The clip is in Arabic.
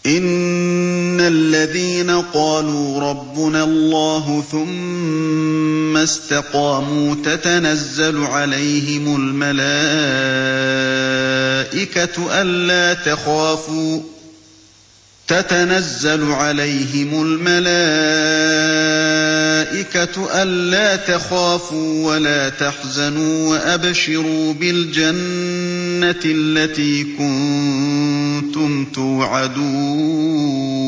إِنَّ الَّذِينَ قَالُوا رَبُّنَا اللَّهُ ثُمَّ اسْتَقَامُوا تَتَنَزَّلُ عَلَيْهِمُ الْمَلَائِكَةُ أَلَّا تَخَافُوا وَلَا تَحْزَنُوا وَأَبْشِرُوا بِالْجَنَّةِ الَّتِي كُنتُمْ تُوعَدُونَ